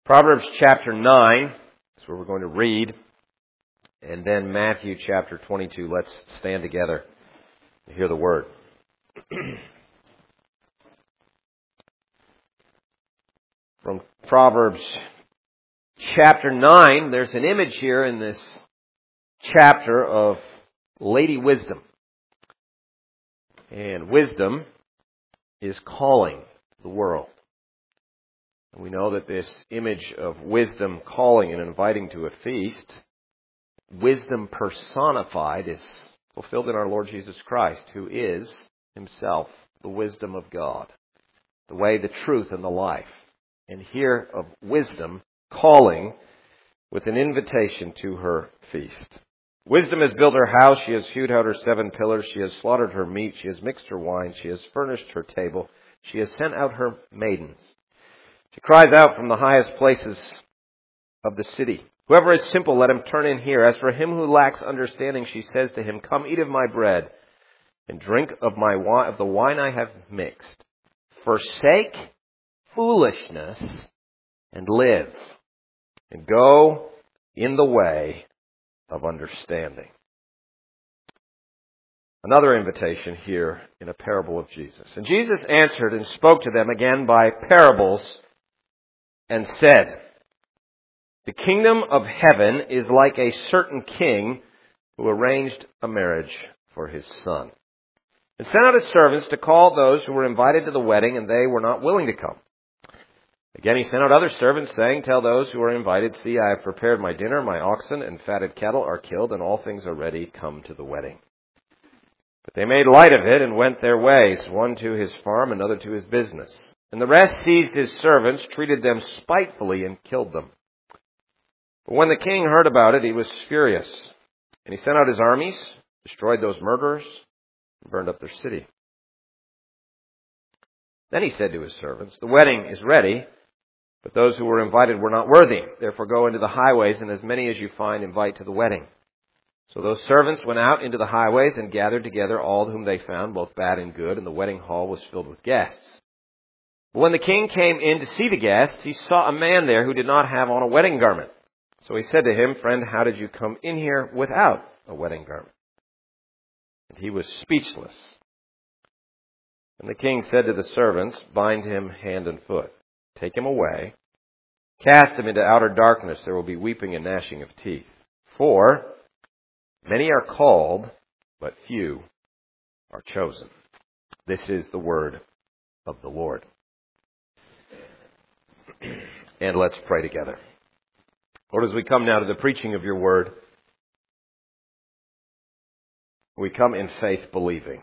Proverbs chapter 9 is where we're going to read, and then Matthew chapter 22. Let's stand together and hear the word. From Proverbs chapter 9, there's an image here in this chapter of Lady Wisdom. And wisdom is calling the world. And we know that this image of wisdom calling and inviting to a feast, wisdom personified, is fulfilled in our Lord Jesus Christ, who is himself the wisdom of God, the way, the truth, and the life. And here of wisdom calling with an invitation to her feast. Wisdom has built her house, she has hewed out her 7 pillars, she has slaughtered her meat, she has mixed her wine, she has furnished her table, she has sent out her maidens. She cries out from the highest places of the city, "Whoever is simple, let him turn in here. As for him who lacks understanding," she says to him, "Come eat of my bread and drink of the wine I have mixed. Forsake foolishness and live, and go in the way of understanding." Another invitation here in a parable of Jesus. "And Jesus answered and spoke to them again by parables and said, The kingdom of heaven is like a certain king who arranged a marriage for his son, and sent out his servants to call those who were invited to the wedding, and they were not willing to come. Again, he sent out other servants, saying, Tell those who are invited, See, I have prepared my dinner, my oxen and fatted cattle are killed, and all things are ready. Come to the wedding. But they made light of it and went their ways, one to his farm, another to his business. And the rest seized his servants, treated them spitefully, and killed them. But when the king heard about it, he was furious, and he sent out his armies, destroyed those murderers, and burned up their city. Then he said to his servants, The wedding is ready, but those who were invited were not worthy. Therefore go into the highways, and as many as you find, invite to the wedding. So those servants went out into the highways and gathered together all whom they found, both bad and good, and the wedding hall was filled with guests. But when the king came in to see the guests, he saw a man there who did not have on a wedding garment. So he said to him, Friend, how did you come in here without a wedding garment? And he was speechless. And the king said to the servants, Bind him hand and foot, take him away, cast him into outer darkness. There will be weeping and gnashing of teeth. For many are called, but few are chosen." This is the word of the Lord. And let's pray together. Lord, as we come now to the preaching of your word, we come in faith believing.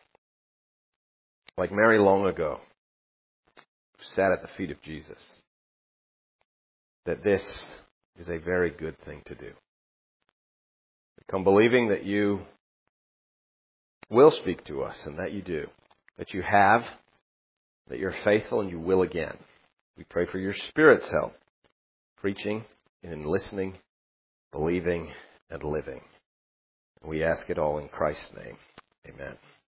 Like Mary long ago, who sat at the feet of Jesus, that this is a very good thing to do. We come believing that you will speak to us, and that you do. That you have, that you're faithful, and you will again. We pray for your Spirit's help, preaching and listening, believing and living. We ask it all in Christ's name. Amen.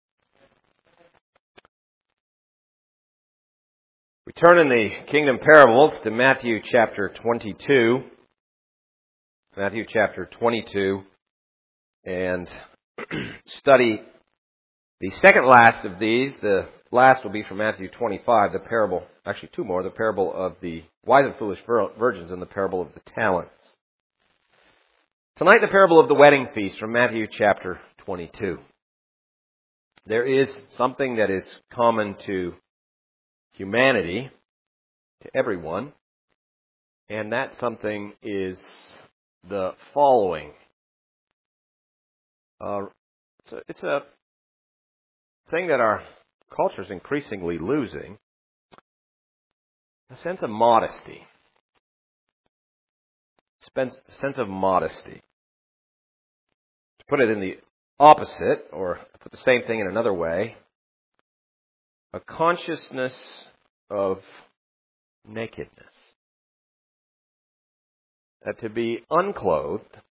We turn in the Kingdom Parables to Matthew chapter 22. Matthew chapter 22. And study the second last of these. The last will be from Matthew 25, the parable, actually two more, the parable of the wise and foolish virgins and the parable of the talents. Tonight, the parable of the wedding feast from Matthew chapter 22. There is something that is common to humanity, to everyone, and that something is the following. It's a thing that our culture is increasingly losing, a sense of modesty. Sense of modesty. To put it in the opposite, or put the same thing in another way, a consciousness of nakedness. That to be unclothed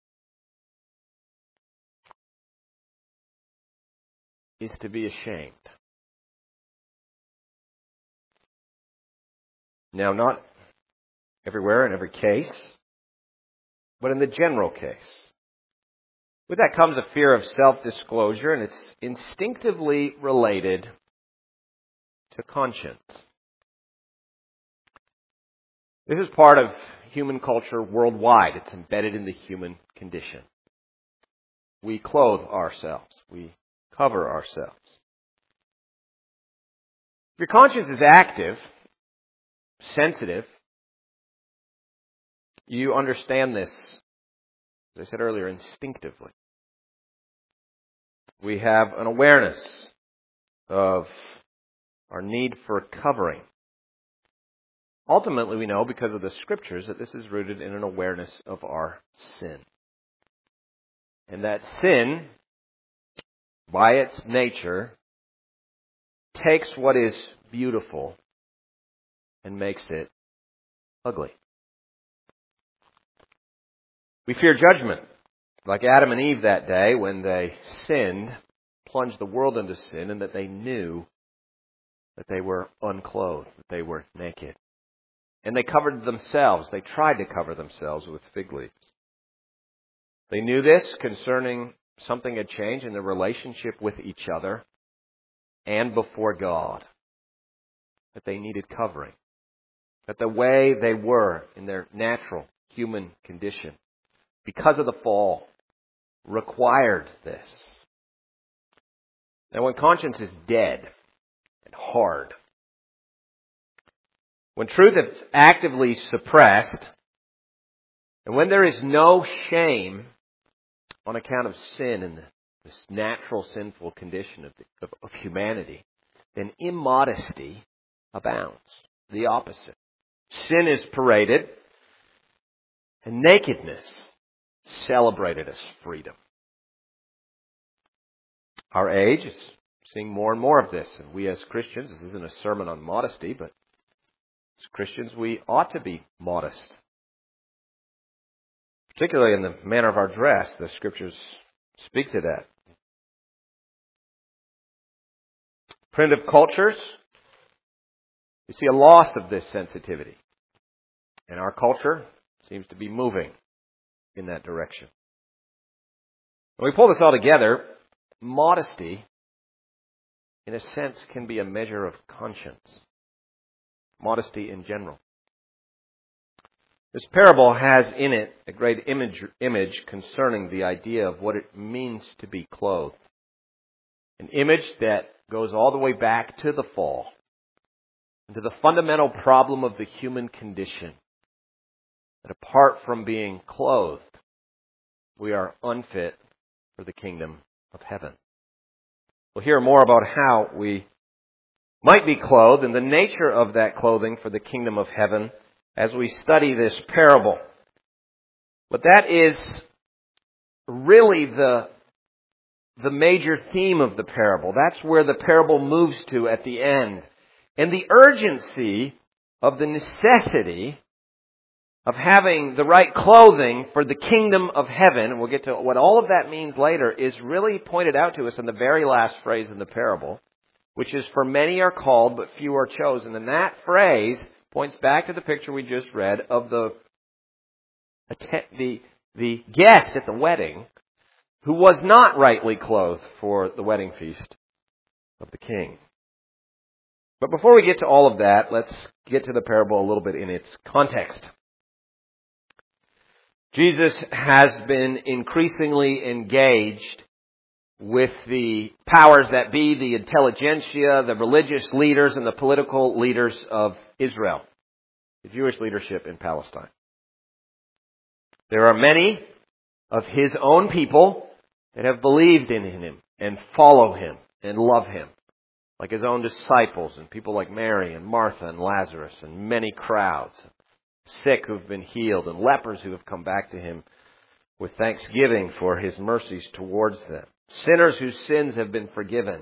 is to be ashamed. Now, not everywhere in every case, but in the general case. With that comes a fear of self-disclosure, and it's instinctively related to conscience. This is part of human culture worldwide. It's embedded in the human condition. We clothe ourselves. We cover ourselves. If your conscience is active, sensitive, you understand this, as I said earlier, instinctively. We have an awareness of our need for covering. Ultimately, we know because of the Scriptures that this is rooted in an awareness of our sin. And that sin, by its nature, takes what is beautiful and makes it ugly. We fear judgment, like Adam and Eve that day when they sinned, plunged the world into sin, and that they knew that they were unclothed, that they were naked. And they covered themselves. They tried to cover themselves with fig leaves. They knew this concerning something had changed in their relationship with each other and before God. That they needed covering. That the way they were in their natural human condition, because of the fall, required this. Now, when conscience is dead and hard, when truth is actively suppressed, and when there is no shame on account of sin and this natural sinful condition of humanity, then immodesty abounds. The opposite. Sin is paraded, and nakedness celebrated as freedom. Our age is seeing more and more of this, and we as Christians, this isn't a sermon on modesty, but as Christians, we ought to be modest. Particularly in the manner of our dress, the Scriptures speak to that. Primitive cultures, you see a loss of this sensitivity. And our culture seems to be moving in that direction. When we pull this all together, modesty, in a sense, can be a measure of conscience. Modesty in general. This parable has in it a great image concerning the idea of what it means to be clothed. An image that goes all the way back to the fall, and to the fundamental problem of the human condition. That apart from being clothed, we are unfit for the kingdom of heaven. We'll hear more about how we might be clothed and the nature of that clothing for the kingdom of heaven as we study this parable. But that is really the major theme of the parable. That's where the parable moves to at the end. And the urgency of the necessity of having the right clothing for the kingdom of heaven, and we'll get to what all of that means later, is really pointed out to us in the very last phrase in the parable, which is, "For many are called, but few are chosen." And that phrase points back to the picture we just read of the guest at the wedding who was not rightly clothed for the wedding feast of the king. But before we get to all of that, let's get to the parable a little bit in its context. Jesus has been increasingly engaged with the powers that be, the intelligentsia, the religious leaders, and the political leaders of Israel, the Jewish leadership in Palestine. There are many of his own people that have believed in him and follow him and love him, like his own disciples and people like Mary and Martha and Lazarus and many crowds, sick who've been healed and lepers who have come back to him with thanksgiving for his mercies towards them. Sinners whose sins have been forgiven.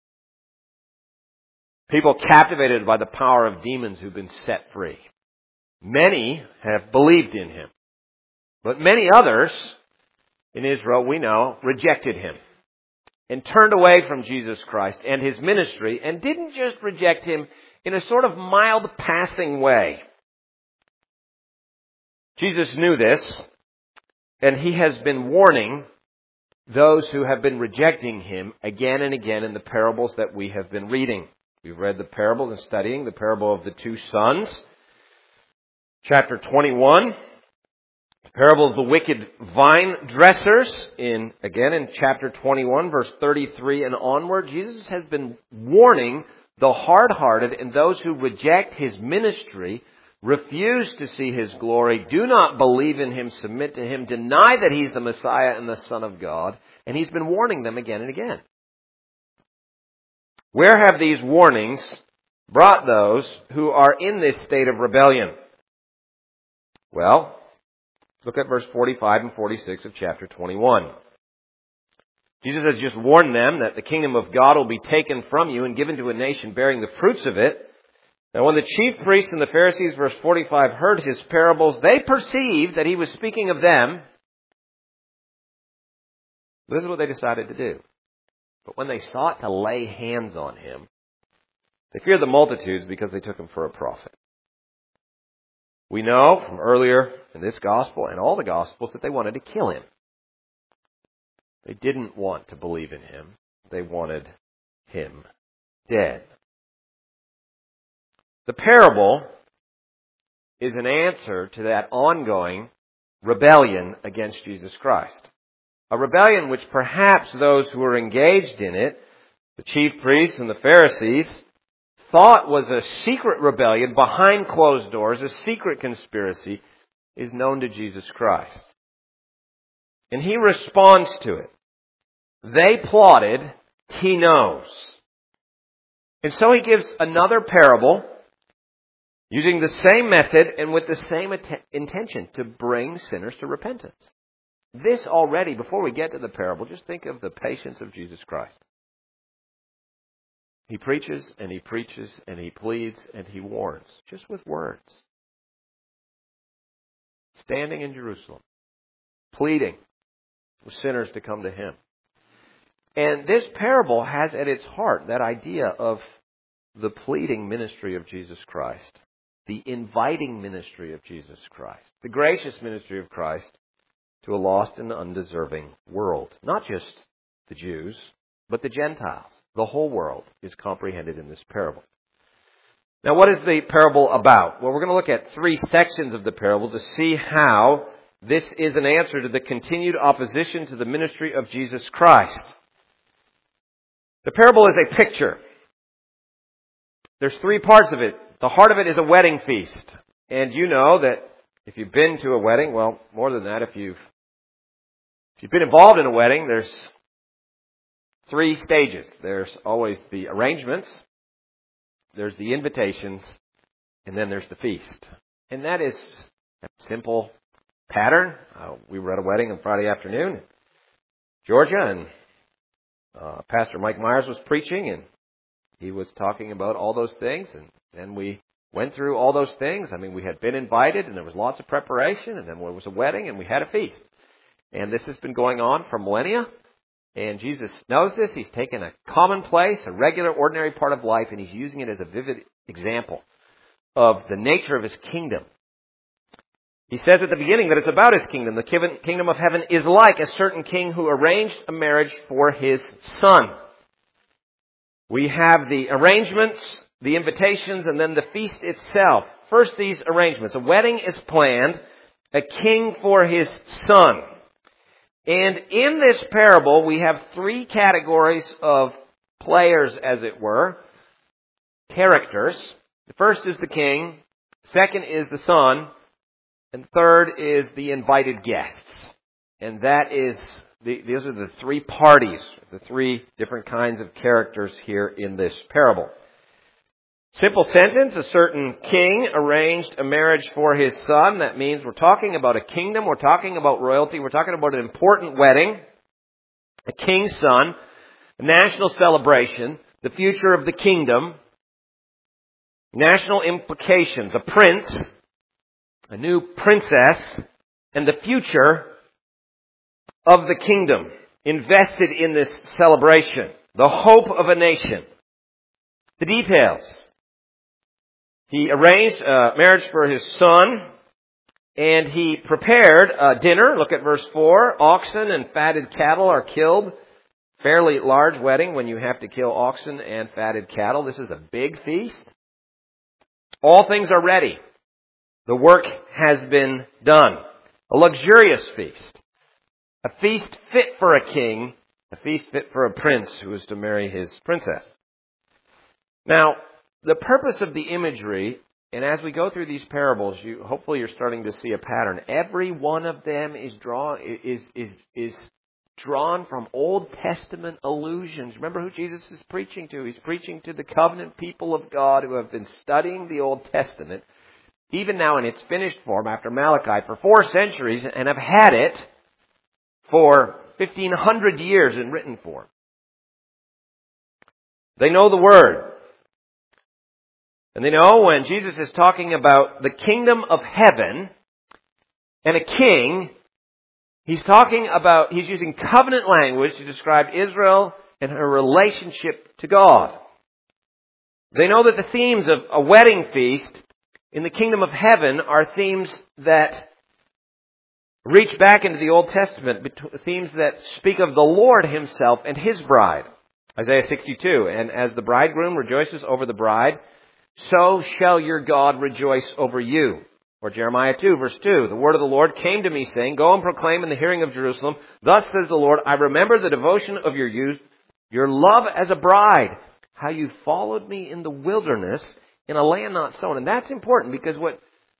People captivated by the power of demons who've been set free. Many have believed in him. But many others in Israel, we know, rejected him and turned away from Jesus Christ and his ministry, and didn't just reject him in a sort of mild passing way. Jesus knew this, and He has been warning those who have been rejecting Him again and again in the parables that we have been reading. We've read the parable and studying the parable of the two sons. Chapter 21, the parable of the wicked vine dressers. Again in chapter 21, verse 33 and onward, Jesus has been warning the hard-hearted and those who reject His ministry, refuse to see His glory, do not believe in Him, submit to Him, deny that He's the Messiah and the Son of God. And He's been warning them again and again. Where have these warnings brought those who are in this state of rebellion? Well, look at verse 45 and 46 of chapter 21. Jesus has just warned them that the kingdom of God will be taken from you and given to a nation bearing the fruits of it. Now when the chief priests and the Pharisees, verse 45, heard His parables, they perceived that He was speaking of them. This is what they decided to do. But when they sought to lay hands on Him, they feared the multitudes because they took Him for a prophet. We know from earlier in this gospel and all the gospels that they wanted to kill Him. They didn't want to believe in Him. They wanted Him dead. The parable is an answer to that ongoing rebellion against Jesus Christ. A rebellion which perhaps those who were engaged in it, the chief priests and the Pharisees, thought was a secret rebellion behind closed doors, a secret conspiracy, is known to Jesus Christ. And He responds to it. They plotted, He knows. And so He gives another parable using the same method and with the same intention to bring sinners to repentance. This already, before we get to the parable, just think of the patience of Jesus Christ. He preaches and He preaches and He pleads and He warns, just with words. Standing in Jerusalem, pleading with sinners to come to Him. And this parable has at its heart that idea of the pleading ministry of Jesus Christ, the inviting ministry of Jesus Christ, the gracious ministry of Christ to a lost and undeserving world. Not just the Jews, but the Gentiles. The whole world is comprehended in this parable. Now, what is the parable about? Well, we're going to look at three sections of the parable to see how this is an answer to the continued opposition to the ministry of Jesus Christ. The parable is a picture. There's three parts of it. The heart of it is a wedding feast. And you know that if you've been to a wedding, well, more than that, if you've been involved in a wedding, there's three stages. There's always the arrangements, there's the invitations, and then there's the feast. And that is a simple pattern. We were at a wedding on Friday afternoon in Georgia, and Pastor Mike Myers was preaching, and he was talking about all those things, and then we went through all those things. I mean, we had been invited, and there was lots of preparation, and then there was a wedding, and we had a feast. And this has been going on for millennia, and Jesus knows this. He's taken a commonplace, a regular, ordinary part of life, and He's using it as a vivid example of the nature of His kingdom. He says at the beginning that it's about His kingdom. The kingdom of heaven is like a certain king who arranged a marriage for his son. We have the arrangements, the invitations, and then the feast itself. First, these arrangements. A wedding is planned, a king for his son. And in this parable, we have three categories of players, as it were, characters. The first is the king, second is the son, and third is the invited guests. And that is, these are the three parties, the three different kinds of characters here in this parable. Simple sentence, a certain king arranged a marriage for his son. That means we're talking about a kingdom, we're talking about royalty, we're talking about an important wedding, a king's son, a national celebration, the future of the kingdom, national implications, a prince, a new princess, and the future of the kingdom invested in this celebration, the hope of a nation. The details. He arranged a marriage for his son. And he prepared dinner. Look at verse 4. Oxen and fatted cattle are killed. Fairly large wedding when you have to kill oxen and fatted cattle. This is a big feast. All things are ready. The work has been done. A luxurious feast. A feast fit for a king. A feast fit for a prince who is to marry his princess. Now, the purpose of the imagery, and as we go through these parables, hopefully you're starting to see a pattern. Every one of them is drawn from Old Testament allusions. Remember who Jesus is preaching to? He's preaching to the covenant people of God who have been studying the Old Testament, even now in its finished form after Malachi, for 4 centuries, and have had it for 1,500 years in written form. They know the Word. And they know when Jesus is talking about the kingdom of heaven and a king, he's using covenant language to describe Israel and her relationship to God. They know that the themes of a wedding feast in the kingdom of heaven are themes that reach back into the Old Testament, themes that speak of the Lord Himself and His bride. Isaiah 62, and as the bridegroom rejoices over the bride, so shall your God rejoice over you. Or Jeremiah 2, verse 2, the word of the Lord came to me, saying, Go and proclaim in the hearing of Jerusalem, Thus says the Lord, I remember the devotion of your youth, your love as a bride, how you followed me in the wilderness, in a land not sown. And that's important because what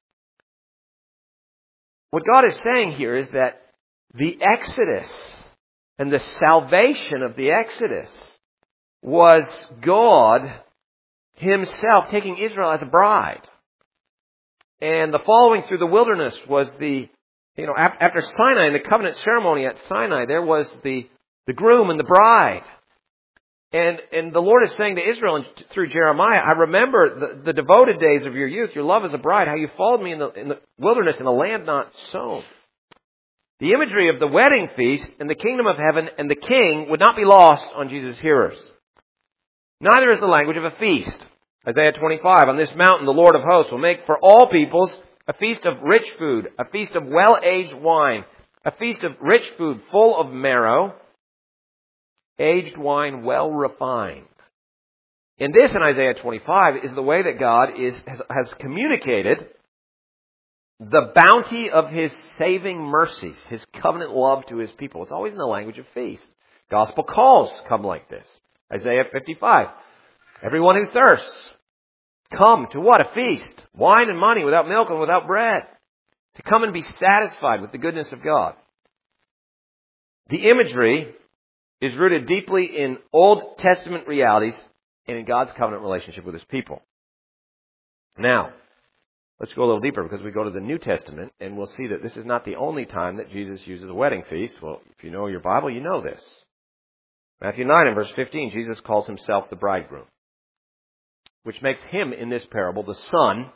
God is saying here is that the Exodus and the salvation of the Exodus was God Himself taking Israel as a bride. And the following through the wilderness was after Sinai, in the covenant ceremony at Sinai, there was the groom and the bride. And the Lord is saying to Israel through Jeremiah, I remember the devoted days of your youth, your love as a bride, how you followed me in the wilderness in a land not sown. The imagery of the wedding feast and the kingdom of heaven and the king would not be lost on Jesus' hearers. Neither is the language of a feast. Isaiah 25, on this mountain the Lord of hosts will make for all peoples a feast of rich food, a feast of well-aged wine, a feast of rich food full of marrow, aged wine well refined. And this in Isaiah 25 is the way that God has communicated the bounty of His saving mercies, His covenant love to His people. It's always in the language of feast. Gospel calls come like this. Isaiah 55. Everyone who thirsts, come to what? A feast. Wine and money without milk and without bread. To come and be satisfied with the goodness of God. The imagery is rooted deeply in Old Testament realities and in God's covenant relationship with His people. Now, let's go a little deeper because we go to the New Testament and we'll see that this is not the only time that Jesus uses a wedding feast. Well, if you know your Bible, you know this. Matthew 9 and verse 15, Jesus calls Himself the bridegroom, which makes Him in this parable the son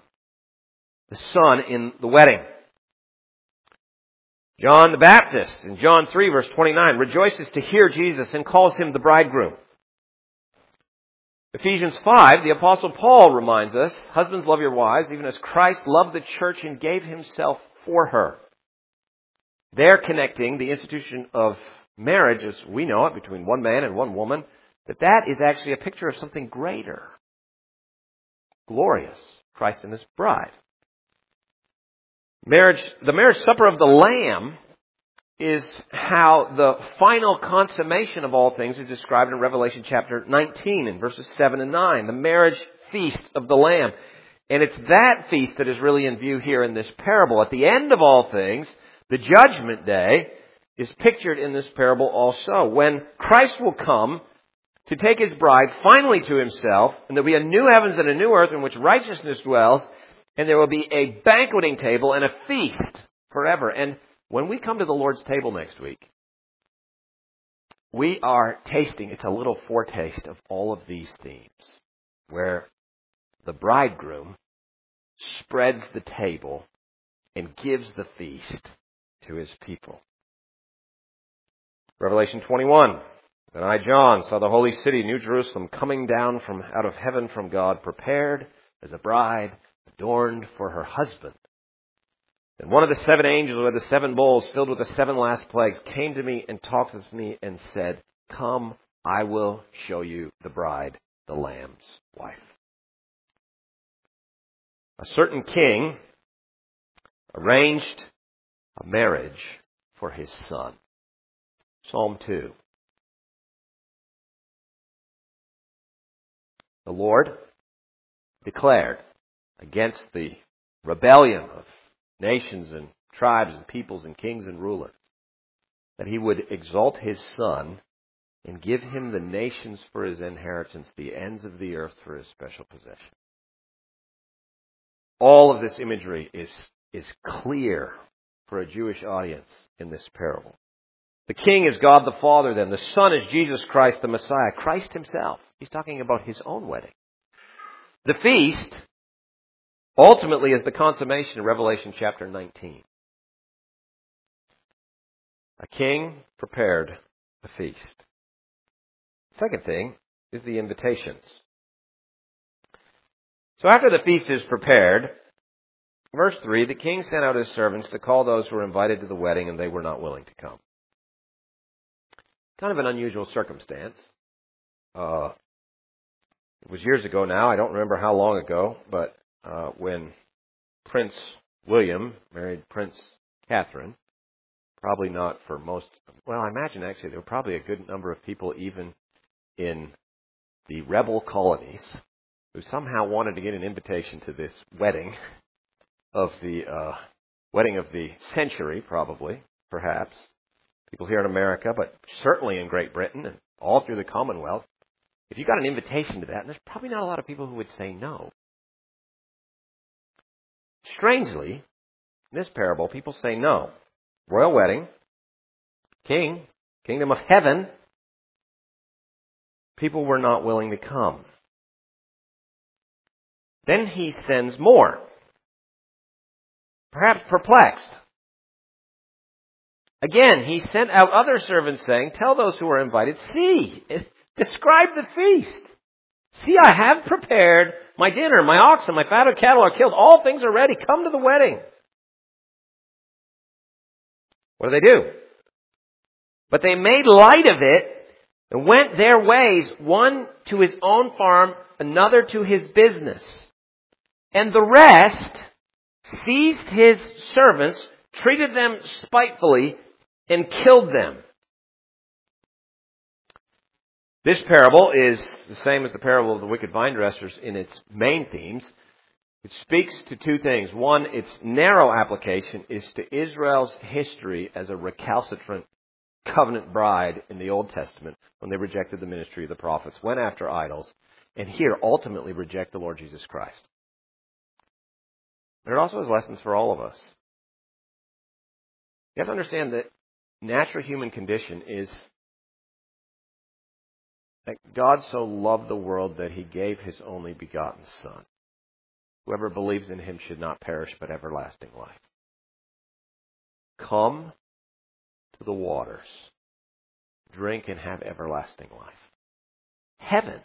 in the wedding. John the Baptist in John 3 verse 29 rejoices to hear Jesus and calls Him the bridegroom. Ephesians 5, the Apostle Paul reminds us, husbands, love your wives, even as Christ loved the church and gave Himself for her. They're connecting the institution of marriage, as we know it, between one man and one woman, that is actually a picture of something greater. Glorious. Christ and His bride. The marriage supper of the Lamb is how the final consummation of all things is described in Revelation chapter 19 in verses 7 and 9. The marriage feast of the Lamb. And it's that feast that is really in view here in this parable. At the end of all things, the judgment day is pictured in this parable also. When Christ will come to take His bride finally to Himself, and there'll be a new heavens and a new earth in which righteousness dwells, and there will be a banqueting table and a feast forever. And when we come to the Lord's table next week, we are tasting, it's a little foretaste of all of these themes, where the bridegroom spreads the table and gives the feast to His people. Revelation 21. Then I, John, saw the holy city, New Jerusalem, coming down from out of heaven from God, prepared as a bride, adorned for her husband. And one of the 7 angels with the 7 bowls filled with the 7 last plagues came to me and talked with me and said, "Come, I will show you the bride, the Lamb's wife." A certain king arranged a marriage for his son. Psalm 2. The Lord declared against the rebellion of nations and tribes and peoples and kings and rulers that he would exalt his son and give him the nations for his inheritance, the ends of the earth for his special possession. All of this imagery is clear for a Jewish audience in this parable. The king is God the Father then. The Son is Jesus Christ the Messiah, Christ himself. He's talking about his own wedding. The feast ultimately is the consummation of Revelation chapter 19. A king prepared a feast. Second thing is the invitations. So after the feast is prepared, verse 3, the king sent out his servants to call those who were invited to the wedding, and they were not willing to come. Kind of an unusual circumstance. It was years ago now. I don't remember how long ago, but when Prince William married Prince Catherine, probably not for most, well, I imagine actually there were probably a good number of people even in the rebel colonies who somehow wanted to get an invitation to this wedding of the century, probably, perhaps. People here in America, but certainly in Great Britain and all through the Commonwealth. If you got an invitation to that, and there's probably not a lot of people who would say no. Strangely, in this parable, people say no. Royal wedding, king, kingdom of heaven. People were not willing to come. Then he sends more. Perhaps perplexed. Again, he sent out other servants saying, "Tell those who are invited, see, describe the feast. See, I have prepared my dinner, my oxen, my fatted cattle are killed. All things are ready. Come to the wedding." What do? But they made light of it and went their ways, one to his own farm, another to his business. And the rest seized his servants, treated them spitefully, and killed them. This parable is the same as the parable of the wicked vine dressers in its main themes. It speaks to two things. One, its narrow application is to Israel's history as a recalcitrant covenant bride in the Old Testament when they rejected the ministry of the prophets, went after idols, and here ultimately reject the Lord Jesus Christ. But it also has lessons for all of us. You have to understand that natural human condition is that God so loved the world that he gave his only begotten Son. Whoever believes in him should not perish but everlasting life. Come to the waters. Drink and have everlasting life. Heaven.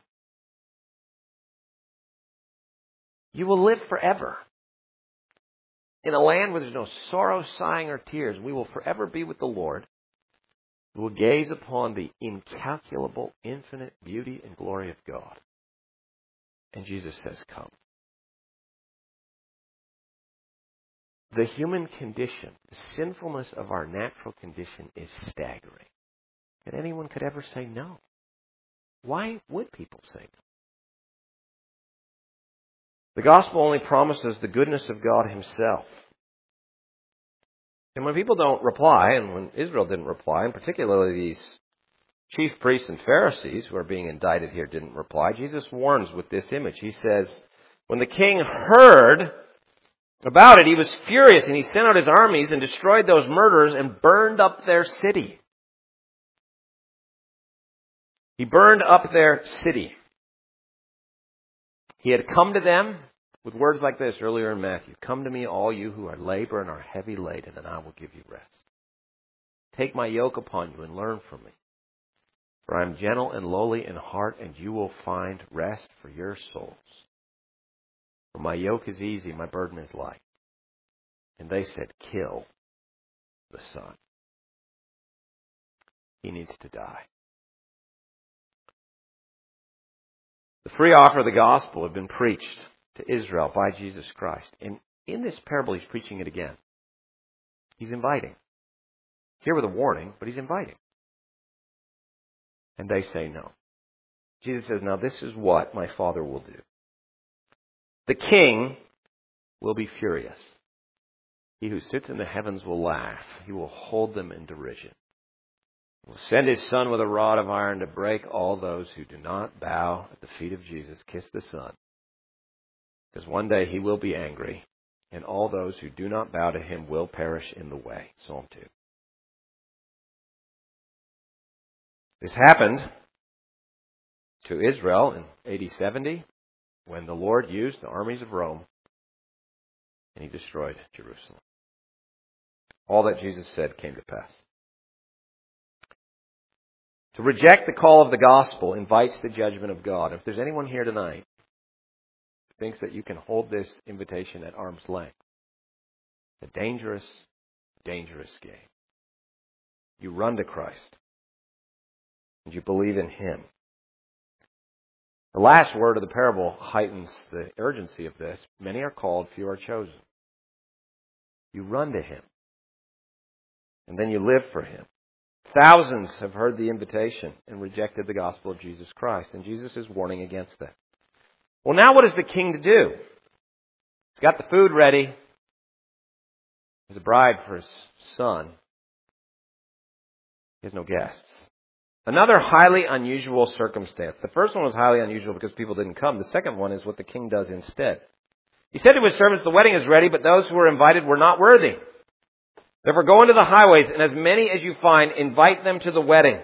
You will live forever. In a land where there's no sorrow, sighing, or tears, we will forever be with the Lord. We will gaze upon the incalculable, infinite beauty and glory of God. And Jesus says, come. The human condition, the sinfulness of our natural condition is staggering. That anyone could ever say no. Why would people say no? The gospel only promises the goodness of God himself. And when people don't reply, and when Israel didn't reply, and particularly these chief priests and Pharisees who are being indicted here didn't reply, Jesus warns with this image. He says, when the king heard about it, he was furious, and he sent out his armies and destroyed those murderers and burned up their city. He burned up their city. He had come to them with words like this earlier in Matthew. Come to me, all you who are labor and are heavy laden, and I will give you rest. Take my yoke upon you and learn from me. For I am gentle and lowly in heart, and you will find rest for your souls. For my yoke is easy, my burden is light. And they said, kill the Son. He needs to die. The free offer of the gospel had been preached to Israel by Jesus Christ. And in this parable, he's preaching it again. He's inviting. Here with a warning, but he's inviting. And they say no. Jesus says, now this is what my Father will do. The king will be furious. He who sits in the heavens will laugh. He will hold them in derision. He will send his Son with a rod of iron to break all those who do not bow at the feet of Jesus, kiss the Son. Because one day he will be angry, and all those who do not bow to him will perish in the way. Psalm 2. This happened to Israel in AD 70 when the Lord used the armies of Rome and he destroyed Jerusalem. All that Jesus said came to pass. To reject the call of the gospel invites the judgment of God. If there's anyone here tonight who thinks that you can hold this invitation at arm's length, it's a dangerous, dangerous game. You run to Christ and you believe in Him. The last word of the parable heightens the urgency of this. Many are called, few are chosen. You run to Him. And then you live for Him. Thousands have heard the invitation and rejected the gospel of Jesus Christ. And Jesus is warning against that. Well, now what is the king to do? He's got the food ready. There's a bride for his son. He has no guests. Another highly unusual circumstance. The first one was highly unusual because people didn't come. The second one is what the king does instead. He said to his servants, the wedding is ready, but those who were invited were not worthy. Therefore go into the highways, and as many as you find, invite them to the wedding.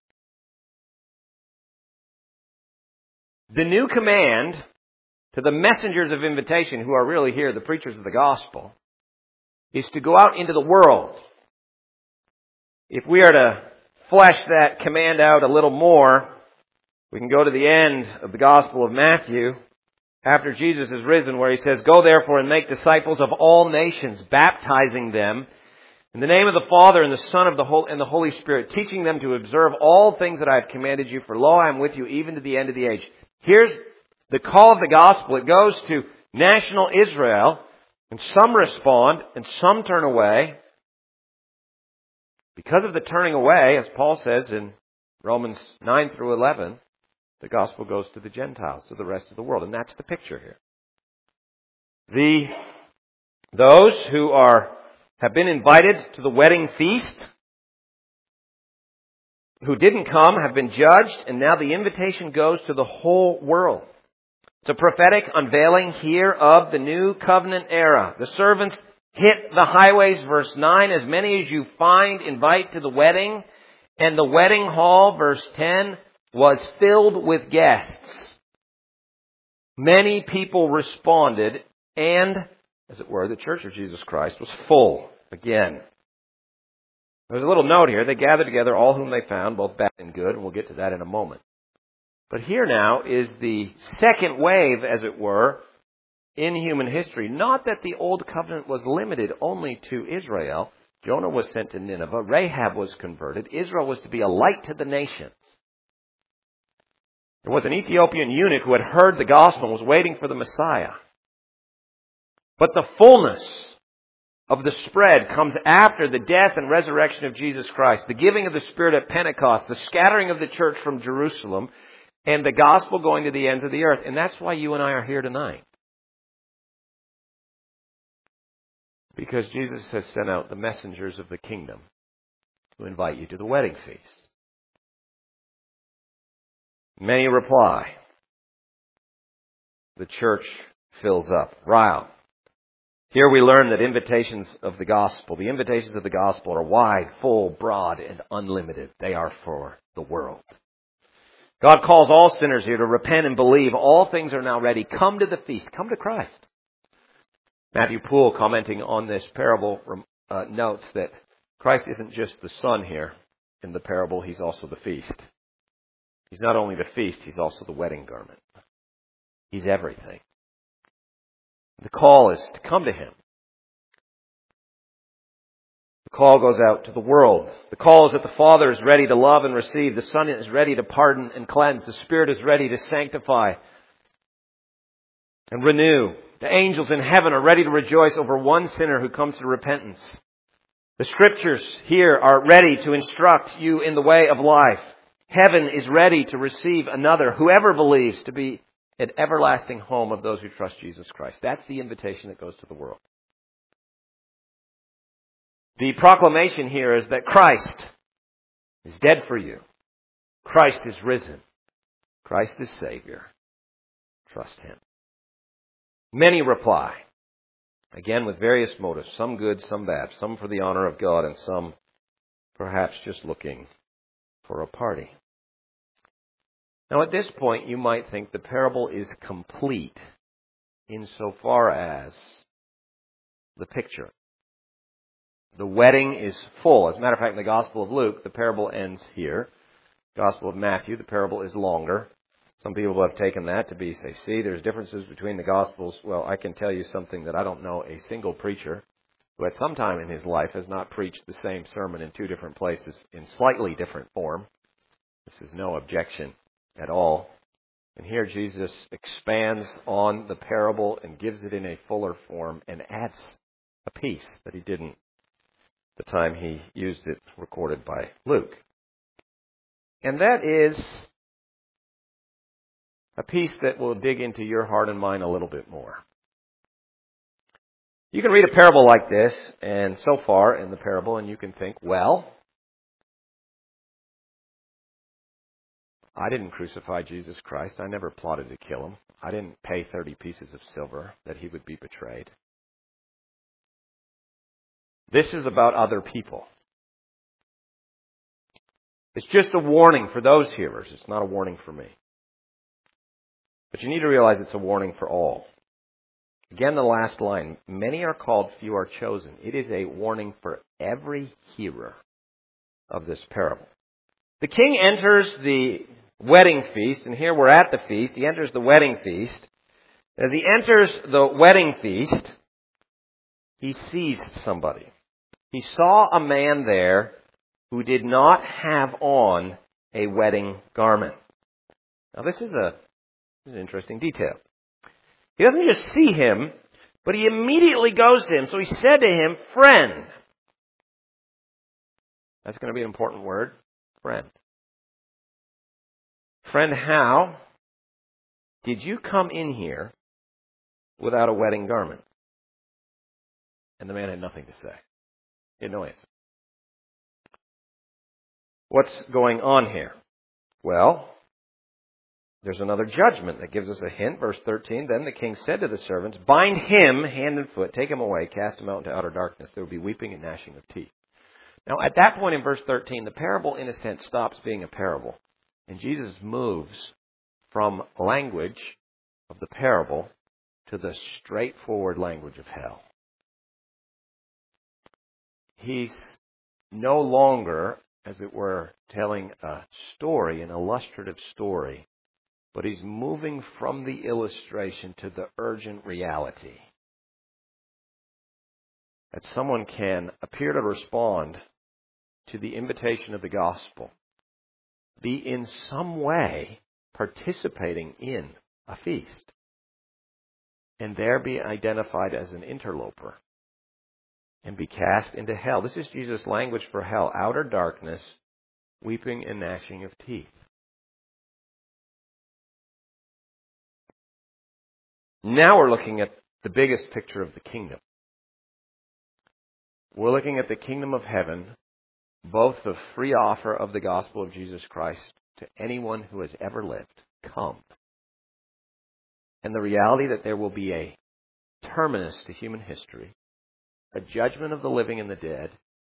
The new command to the messengers of invitation, who are really here, the preachers of the gospel, is to go out into the world. If we are to flesh that command out a little more, we can go to the end of the Gospel of Matthew, after Jesus is risen, where he says, go therefore and make disciples of all nations, baptizing them in the name of the Father and the Son and the Holy Spirit, teaching them to observe all things that I have commanded you, for lo, I am with you even to the end of the age. Here's the call of the gospel. It goes to national Israel, and some respond and some turn away. Because of the turning away, as Paul says in Romans 9 through 11, the gospel goes to the Gentiles, to the rest of the world. And that's the picture here. Those who have been invited to the wedding feast, who didn't come, have been judged, and now the invitation goes to the whole world. It's a prophetic unveiling here of the new covenant era. The servants hit the highways, verse 9, as many as you find, invite to the wedding. And the wedding hall, verse 10, was filled with guests. Many people responded, and, as it were, the Church of Jesus Christ was full again. There's a little note here. They gathered together all whom they found, both bad and good, and we'll get to that in a moment. But here now is the second wave, as it were, in human history. Not that the old covenant was limited only to Israel. Jonah was sent to Nineveh. Rahab was converted. Israel was to be a light to the nations. There was an Ethiopian eunuch who had heard the gospel and was waiting for the Messiah. But the fullness of the spread comes after the death and resurrection of Jesus Christ, the giving of the Spirit at Pentecost, the scattering of the church from Jerusalem, and the gospel going to the ends of the earth. And that's why you and I are here tonight. Because Jesus has sent out the messengers of the kingdom to invite you to the wedding feast. Many reply. The church fills up. Wow. Here we learn that the invitations of the gospel are wide, full, broad, and unlimited. They are for the world. God calls all sinners here to repent and believe. All things are now ready. Come to the feast. Come to Christ. Matthew Poole, commenting on this parable, notes that Christ isn't just the Son here in the parable. He's also the feast. He's not only the feast, He's also the wedding garment. He's everything. The call is to come to Him. call goes out to the world. The call is that the Father is ready to love and receive. The Son is ready to pardon and cleanse. The Spirit is ready to sanctify and renew. The angels in heaven are ready to rejoice over one sinner who comes to repentance. The Scriptures here are ready to instruct you in the way of life. Heaven is ready to receive another, whoever believes, to be an everlasting home of those who trust Jesus Christ. That's the invitation that goes to the world. The proclamation here is that Christ is dead for you. Christ is risen. Christ is Savior. Trust Him. Many reply, again with various motives, some good, some bad, some for the honor of God, and some perhaps just looking for a party. Now at this point you might think the parable is complete insofar as the picture. The wedding is full. As a matter of fact, in the Gospel of Luke, the parable ends here. Gospel of Matthew, the parable is longer. Some people have taken that to be, see, there's differences between the Gospels. Well, I can tell you something that I don't know a single preacher who at some time in his life has not preached the same sermon in two different places in slightly different form. This is no objection at all. And here Jesus expands on the parable and gives it in a fuller form and adds a piece that he didn't the time he used it, recorded by Luke. And that is a piece that will dig into your heart and mind a little bit more. You can read a parable like this, and so far in the parable, and you can think, well, I didn't crucify Jesus Christ. I never plotted to kill him. I didn't pay 30 pieces of silver that he would be betrayed. This is about other people. It's just a warning for those hearers. It's not a warning for me. But you need to realize it's a warning for all. Again, the last line, many are called, few are chosen. It is a warning for every hearer of this parable. The king enters the wedding feast, and here we're at the feast. He enters the wedding feast. As he enters the wedding feast, he sees somebody. He saw a man there who did not have on a wedding garment. Now this is an interesting detail. He doesn't just see him, but he immediately goes to him. So he said to him, friend. That's going to be an important word. Friend. Friend, how did you come in here without a wedding garment? And the man had nothing to say. He had no answer. What's going on here? Well, there's another judgment that gives us a hint. Verse 13, then the king said to the servants, bind him hand and foot, take him away, cast him out into outer darkness. There will be weeping and gnashing of teeth. Now, at that point in verse 13, the parable, in a sense, stops being a parable. And Jesus moves from language of the parable to the straightforward language of hell. He's no longer, as it were, telling a story, an illustrative story, but he's moving from the illustration to the urgent reality. That someone can appear to respond to the invitation of the gospel, be in some way participating in a feast, and there be identified as an interloper and be cast into hell. This is Jesus' language for hell. Outer darkness, weeping and gnashing of teeth. Now we're looking at the biggest picture of the kingdom. We're looking at the kingdom of heaven, both the free offer of the gospel of Jesus Christ to anyone who has ever lived. Come. And the reality that there will be a terminus to human history, a judgment of the living and the dead,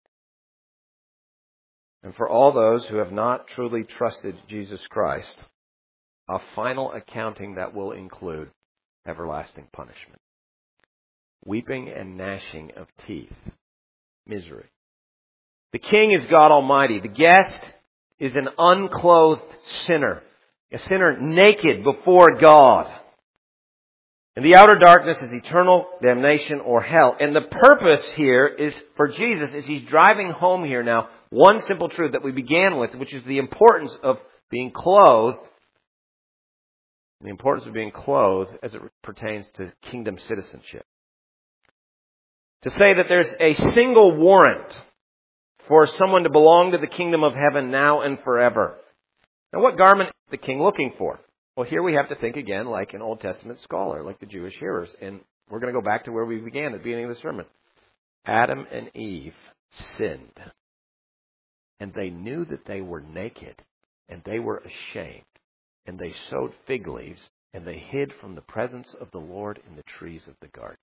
and for all those who have not truly trusted Jesus Christ, a final accounting that will include everlasting punishment. Weeping and gnashing of teeth. Misery. The king is God Almighty. The guest is an unclothed sinner. A sinner naked before God. And the outer darkness is eternal damnation or hell. And the purpose here is for Jesus, as he's driving home here now, one simple truth that we began with, which is the importance of being clothed. The importance of being clothed as it pertains to kingdom citizenship. To say that there's a single warrant for someone to belong to the kingdom of heaven now and forever. Now, what garment is the king looking for? Well, here we have to think again like an Old Testament scholar, like the Jewish hearers. And we're going to go back to where we began at the beginning of the sermon. Adam and Eve sinned. And they knew that they were naked. And they were ashamed. And they sewed fig leaves. And they hid from the presence of the Lord in the trees of the garden.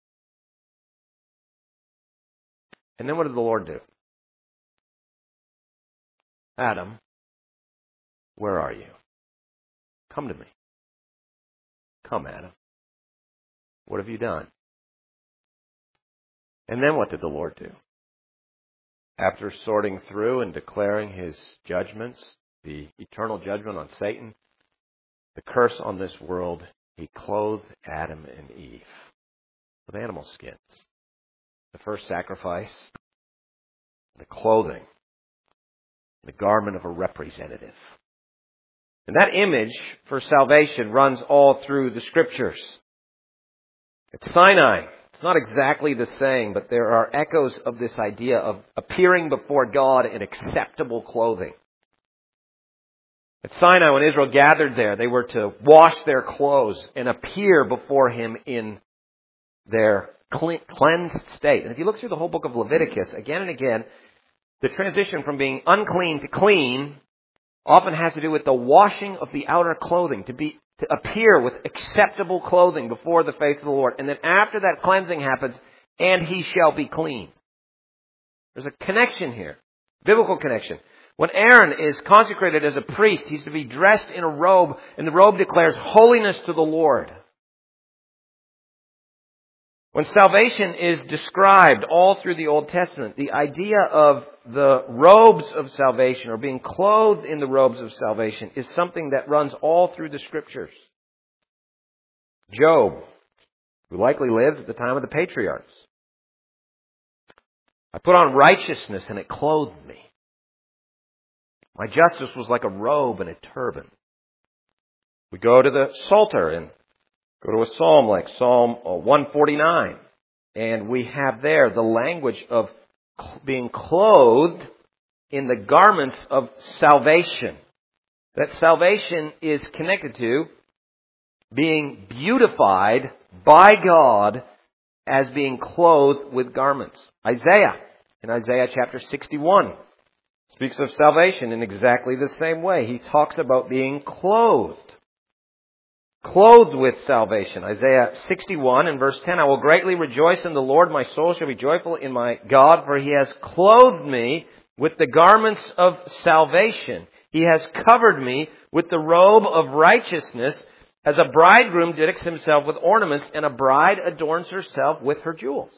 And then what did the Lord do? Adam, where are you? Come to me. Come, Adam. What have you done? And then what did the Lord do? After sorting through and declaring his judgments, the eternal judgment on Satan, the curse on this world, he clothed Adam and Eve with animal skins. The first sacrifice, the clothing, the garment of a representative. And that image for salvation runs all through the Scriptures. At Sinai, it's not exactly the same, but there are echoes of this idea of appearing before God in acceptable clothing. At Sinai, when Israel gathered there, they were to wash their clothes and appear before Him in their cleansed state. And if you look through the whole book of Leviticus, again and again, the transition from being unclean to clean often has to do with the washing of the outer clothing, to appear with acceptable clothing before the face of the Lord. And then after that cleansing happens, and he shall be clean. There's a connection here, biblical connection. When Aaron is consecrated as a priest, he's to be dressed in a robe, and the robe declares holiness to the Lord. When salvation is described all through the Old Testament, the idea of the robes of salvation or being clothed in the robes of salvation is something that runs all through the Scriptures. Job, who likely lives at the time of the patriarchs. I put on righteousness and it clothed me. My justice was like a robe and a turban. We go to the Psalter and go to a psalm like Psalm 149. And we have there the language of being clothed in the garments of salvation. That salvation is connected to being beautified by God as being clothed with garments. Isaiah, in Isaiah chapter 61, speaks of salvation in exactly the same way. He talks about being clothed. Clothed with salvation. Isaiah 61 and verse 10, I will greatly rejoice in the Lord. My soul shall be joyful in my God, for He has clothed me with the garments of salvation. He has covered me with the robe of righteousness, as a bridegroom decks himself with ornaments, and a bride adorns herself with her jewels.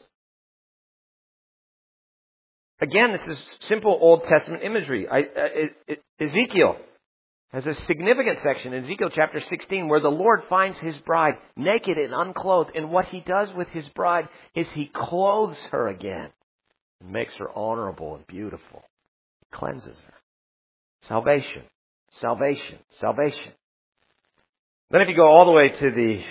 Again, this is simple Old Testament imagery. Ezekiel has a significant section in Ezekiel chapter 16 where the Lord finds His bride naked and unclothed. And what He does with His bride is He clothes her again and makes her honorable and beautiful. He cleanses her. Salvation, salvation, salvation. Then if you go all the way to the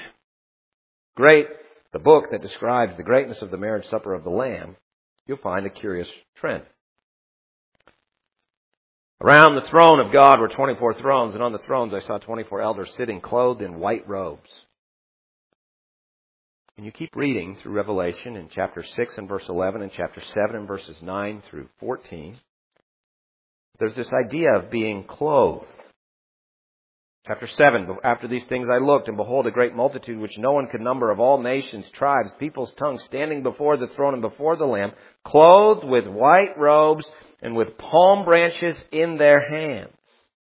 book that describes the greatness of the marriage supper of the Lamb, you'll find a curious trend. Around the throne of God were 24 thrones, and on the thrones I saw 24 elders sitting clothed in white robes. And you keep reading through Revelation in chapter 6 and verse 11 and chapter 7 and verses 9 through 14. There's this idea of being clothed. Chapter 7, after these things I looked, and behold, a great multitude which no one could number, of all nations, tribes, peoples, tongues, standing before the throne and before the Lamb, clothed with white robes and with palm branches in their hands.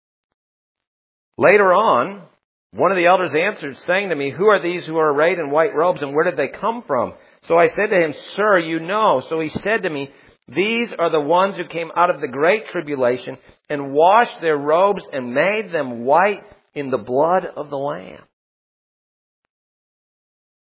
Later on, one of the elders answered, saying to me, Who are these who are arrayed in white robes, and where did they come from? So I said to him, Sir, you know. So he said to me, These are the ones who came out of the great tribulation and washed their robes and made them white in the blood of the Lamb.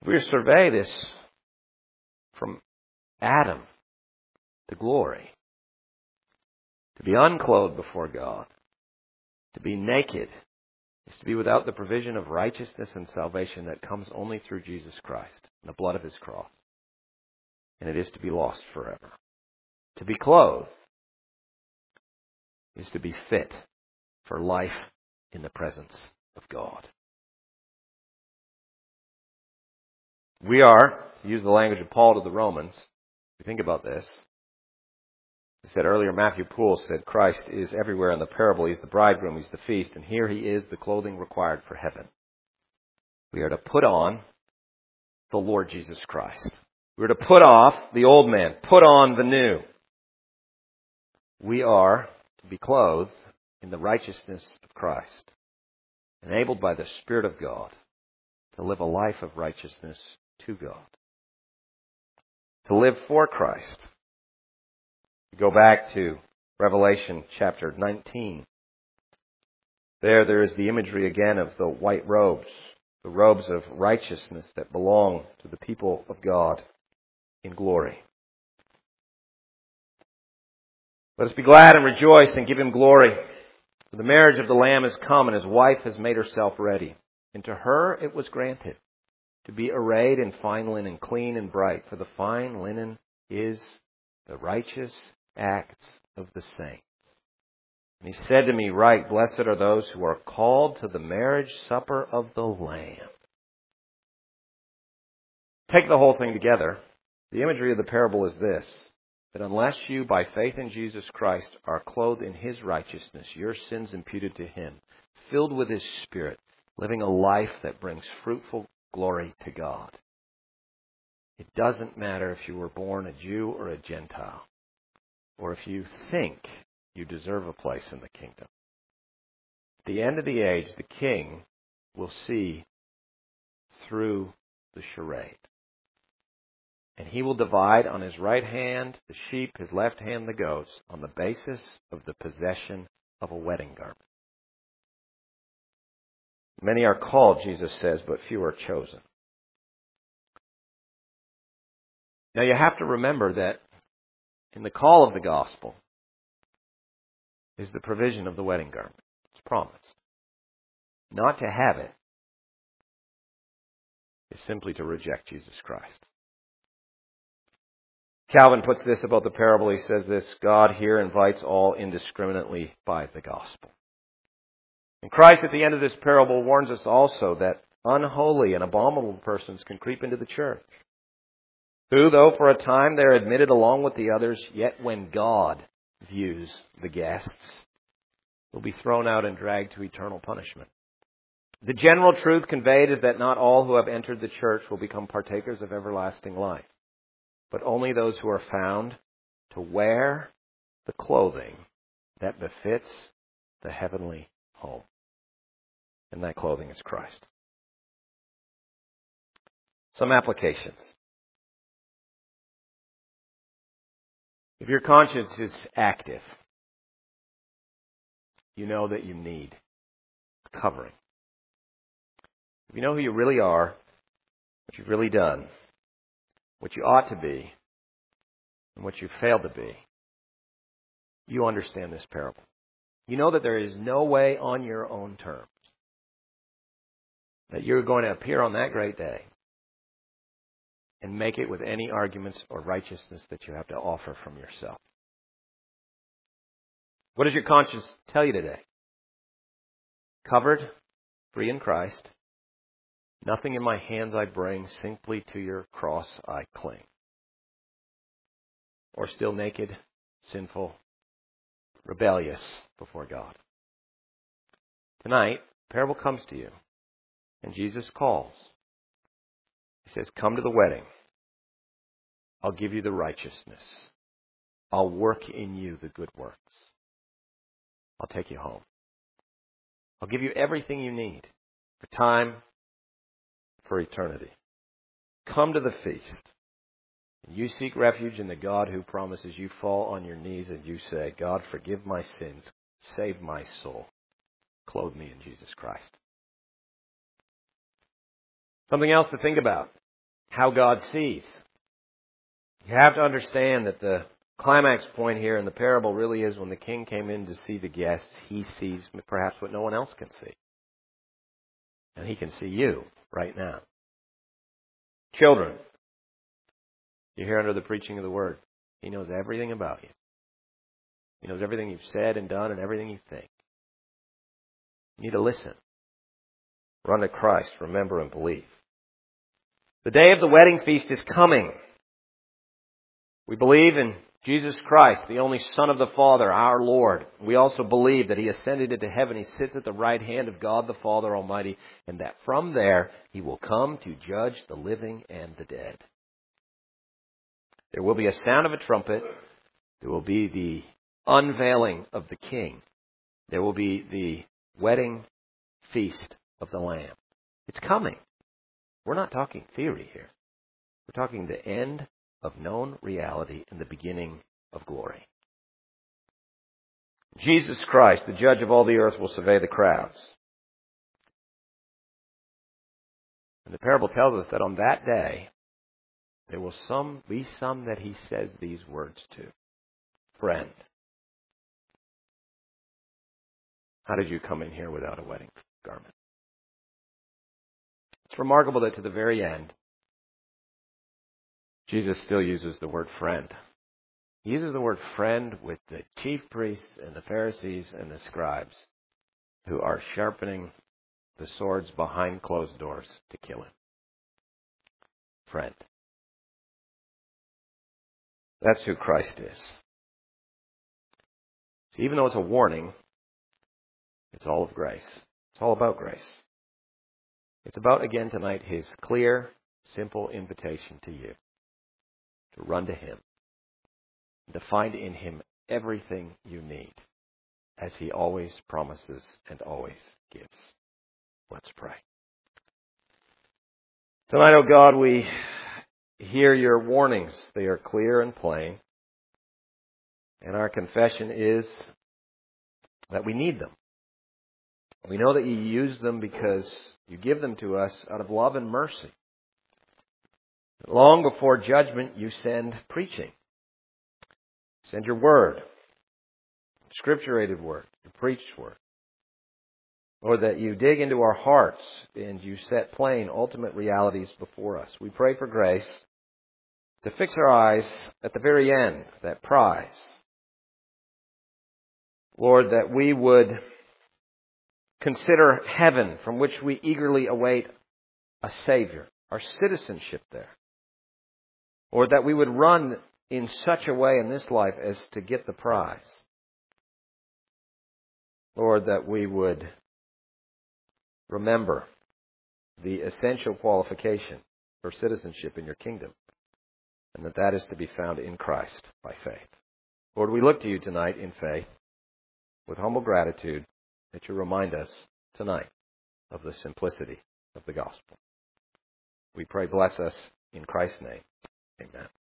If we survey this from Adam to glory, to be unclothed before God, to be naked, is to be without the provision of righteousness and salvation that comes only through Jesus Christ and the blood of His cross. And it is to be lost forever. To be clothed is to be fit for life in the presence of God. We are, to use the language of Paul to the Romans, if you think about this, I said earlier, Matthew Poole said Christ is everywhere in the parable. He's the bridegroom, He's the feast, and here He is, the clothing required for heaven. We are to put on the Lord Jesus Christ. We are to put off the old man, put on the new. We are to be clothed in the righteousness of Christ, enabled by the Spirit of God to live a life of righteousness to God, to live for Christ. Go back to Revelation chapter 19. There is the imagery again of the white robes, the robes of righteousness that belong to the people of God in glory. Let us be glad and rejoice and give Him glory. For the marriage of the Lamb is come, and His wife has made herself ready. And to her it was granted to be arrayed in fine linen, clean and bright. For the fine linen is the righteous acts of the saints. And He said to me, Write, blessed are those who are called to the marriage supper of the Lamb. Take the whole thing together. The imagery of the parable is this, that unless you, by faith in Jesus Christ, are clothed in His righteousness, your sins imputed to Him, filled with His Spirit, living a life that brings fruitful glory to God. It doesn't matter if you were born a Jew or a Gentile, or if you think you deserve a place in the kingdom. At the end of the age, the King will see through the charade. And He will divide on His right hand the sheep, His left hand the goats, on the basis of the possession of a wedding garment. Many are called, Jesus says, but few are chosen. Now you have to remember that in the call of the gospel is the provision of the wedding garment. It's promised. Not to have it is simply to reject Jesus Christ. Calvin puts this about the parable. He says this, God here invites all indiscriminately by the gospel. And Christ at the end of this parable warns us also that unholy and abominable persons can creep into the church, who, though for a time they're admitted along with the others, yet when God views the guests, will be thrown out and dragged to eternal punishment. The general truth conveyed is that not all who have entered the church will become partakers of everlasting life, but only those who are found to wear the clothing that befits the heavenly home. And that clothing is Christ. Some applications. If your conscience is active, you know that you need a covering. If you know who you really are, what you've really done, what you ought to be, and what you've failed to be, you understand this parable. You know that there is no way on your own terms that you're going to appear on that great day and make it with any arguments or righteousness that you have to offer from yourself. What does your conscience tell you today? Covered, free in Christ. Nothing in my hands I bring, simply to your cross I cling. Or still naked, sinful, rebellious before God. Tonight, the parable comes to you, and Jesus calls. He says, come to the wedding. I'll give you the righteousness. I'll work in you the good works. I'll take you home. I'll give you everything you need for time, for eternity. Come to the feast. You seek refuge in the God who promises. You fall on your knees and you say, God, forgive my sins. Save my soul. Clothe me in Jesus Christ. Something else to think about. how God sees. You have to understand that the climax point here in the parable really is when the king came in to see the guests, he sees perhaps what no one else can see. And he can see you right now. Children, you're here under the preaching of the Word. He knows everything about you. He knows everything you've said and done and everything you think. You need to listen. Run to Christ, remember and believe. The day of the wedding feast is coming. We believe in Jesus Christ, the only Son of the Father, our Lord. We also believe that He ascended into heaven. He sits at the right hand of God the Father Almighty, and that from there He will come to judge the living and the dead. There will be a sound of a trumpet. There will be the unveiling of the King. There will be the wedding feast of the Lamb. It's coming. We're not talking theory here. We're talking the end of known reality and the beginning of glory. Jesus Christ, the judge of all the earth, will survey the crowds. And the parable tells us that on that day, there will be some that He says these words to. Friend, how did you come in here without a wedding garment? It's remarkable that to the very end, Jesus still uses the word friend. He uses the word friend with the chief priests and the Pharisees and the scribes who are sharpening the swords behind closed doors to kill Him. Friend. That's who Christ is. So even though it's a warning, it's all of grace. It's all about grace. It's about, again tonight, His clear, simple invitation to you to run to Him, to find in Him everything you need, as He always promises and always gives. Let's pray. Tonight, O God, we hear Your warnings. They are clear and plain. And our confession is that we need them. We know that You use them because You give them to us out of love and mercy. Long before judgment, You send preaching. Send Your word, scripturated word, the preached word. Lord, that You dig into our hearts and You set plain, ultimate realities before us. We pray for grace to fix our eyes at the very end, that prize. Lord, that we would consider heaven, from which we eagerly await a Savior, our citizenship there. Or that we would run in such a way in this life as to get the prize. Lord, that we would remember the essential qualification for citizenship in Your kingdom, and that is to be found in Christ by faith. Lord, we look to You tonight in faith, with humble gratitude, that You remind us tonight of the simplicity of the gospel. We pray, bless us in Christ's name. Amen.